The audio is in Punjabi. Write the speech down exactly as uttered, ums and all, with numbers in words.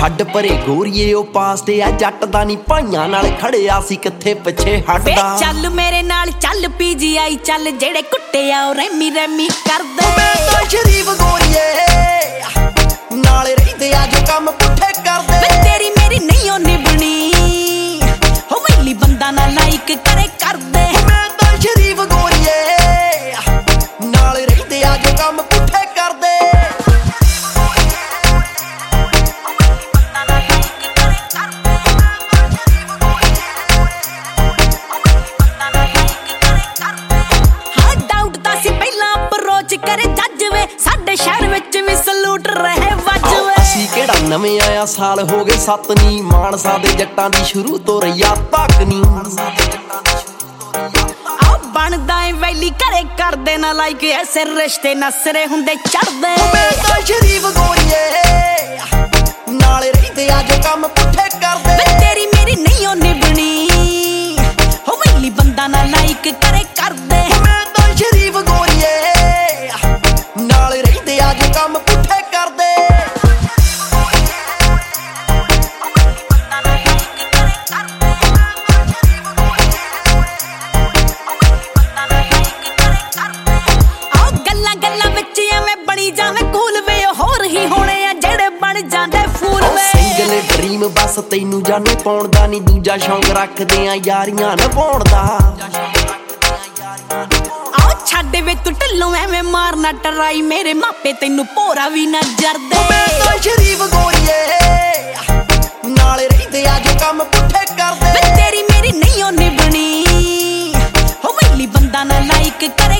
ਛੱਡ ਪਰੇ ਗੋਰੀਏ ਉਹ ਪਾਸ ਤੇ ਆ ਜੱਟ ਦਾ ਨੀ ਭਾਈਆਂ ਨਾਲ ਖੜਿਆ ਸੀ ਕਿੱਥੇ ਪਿੱਛੇ ਹਟਦਾ। ਚੱਲ ਮੇਰੇ ਨਾਲ ਚੱਲ ਪੀਜੀਆਈ ਚੱਲ ਜਿਹੜੇ ਕੁੱਟੇ ਆ ਉਹ ਰੈਮੀ ਰੈਮੀ ਕਰਦੇ। ਮੈਂ ਤਾਂ ਸ਼ਰੀਫ ਗੋਰੀਏ ਨਾਲੇ ਰਹਿੰਦੇ ਆ ਜੋ ਕੰਮ ਪੁੱਠੇ ਕਰਦੇ। ਵੇ ਤੇਰੀ ਮੇਰੀ ਨਹੀਂ ਉਹ ਨਿਭਣੀ ਹੋ ਵੈਲੀ ਬੰਦਾ ਨਾ ਲਾਈਕ ਕਰੇ ਕਰਦੇ। ਮੈਂ ਤਾਂ ਸ਼ਰੀਫ ਗੋਰੀਏ ਨਾਲੇ ਰਹਿੰਦੇ ਆ ਜੋ ਕੰਮ ਪੁੱਠੇ ਕਰਦੇ। करे जज वे साडे शहर विच भी सलूट रहे वजवे। ਅਸੀਂ ਕਿਹੜਾ ਨਵੇਂ ਆਇਆ ਸਾਲ ਹੋ ਗਏ ਸੱਤ ਨੀ ਮਾਨਸਾ ਦੇ ਜੱਟਾਂ ਦੀ ਸ਼ੁਰੂ ਤੋਂ ਰਈਆ ਤੱਕ ਨੀ। ਆ ਬਣਦਾ ਏ ਵੈਲੀ ਘਰੇ ਕਰਦੇ ਨਾ ਲਾਈਕ ਐਸੇ ਰਿਸ਼ਤੇ ਨਸਰੇ ਹੁੰਦੇ ਚੜਦੇ। ਮੈਂ ਤਾਂ ਸ਼ਰੀਫ ਗੋਰੀਏ ਨਾਲੇ ਰਹਿੰਦੇ ਆ ਜੋ ਕੰਮ ਪੁੱਠੇ ਕਰਦੇ। ਵੇ ਤੇਰੀ ਮੇਰੀ ਨਹੀਂ ਉਹ ਨਿਭਣੀ ਹੋ ਵੈਲੀ ਬੰਦਾ ਨਾ ਲਾਈਕ ਕਰੇ ਕਰਦੇ। ਮੈਂ ਤਾਂ ਸ਼ਰੀਫ ਗੋਰੀਏ ਨਾਲੇ ਰਹਿੰਦੇ ਆ ਜੋ ਕੰਮ ਪੁੱਠੇ ਕਰਦੇ। ਆਹ ਗੱਲਾਂ ਗੱਲਾਂ ਵਿੱਚ ਐਵੇਂ ਬਣੀ ਜਾਵੇਂ ਕੂਲ ਵੇ ਹੋਰ ਹੀ ਹੋਣੇ ਆ ਜਿਹੜੇ ਬਣ ਜਾਂਦੇ ਫੂਲ ਵੇ। ਸਿੰਗਲ ਡ੍ਰੀਮ ਬਸ ਤੈਨੂੰ ਜਾਣੇ ਪਾਉਣ ਦਾ ਨੀ ਦੂਜਾ ਸ਼ੌਂਕ ਰੱਖਦੇ ਆ ਯਾਰੀਆਂ ਨਿਭਾਉਣ ਦਾ। ਛੱਡ ਵੇ ਤੂੰ ਢਿੱਲੋਂ ਐਵੇਂ ਮਾਰਨਾ ਟਰਾਈ ਮੇਰੇ ਮਾਪੇ ਤੈਨੂੰ ਭੋਰਾ ਵੀ ਨਾ ਜਰਦੇ। ਮੈਂ ਤਾਂ ਸ਼ਰੀਫ ਗੋਰੀਏ ਨਾਲੇ ਰਹਿੰਦੇ ਆ ਜੋ ਕੰਮ ਪੁੱਠੇ ਕਰਦੇ। ਵੇ ਤੇਰੀ ਮੇਰੀ ਨਹੀਂ ਉਹ ਨਿਭਣੀ ਹੋ ਵੈਲੀ ਬੰਦਾ ਨਾ ਲਾਈਕ ਕਰੇ